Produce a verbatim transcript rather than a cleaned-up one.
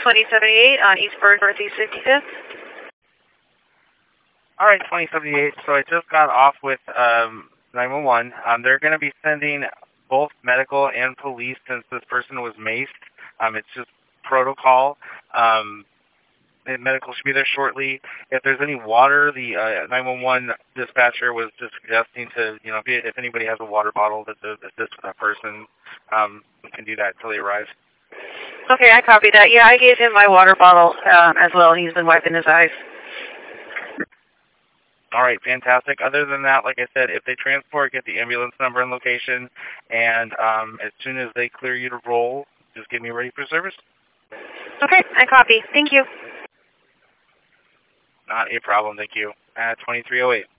twenty seventy-eight on Eastburg Northeast fifty-fifth. All right, twenty seventy-eight. So I just got off with um, nine one one. Um, they're going to be sending both medical and police since this person was maced. Um, it's just protocol. Um, and medical should be there shortly. If there's any water, the uh, nine one one dispatcher was just suggesting to, you know, if, if anybody has a water bottle that to assist with that person, um, we can do that until they arrive. Okay, I copied that. Yeah, I gave him my water bottle um, as well. He's been wiping his eyes. All right, fantastic. Other than that, like I said, if they transport, get the ambulance number and location, and um, as soon as they clear you to roll, just get me ready for service. Okay, I copy. Thank you. Not a problem, thank you. Uh, twenty-three oh eight.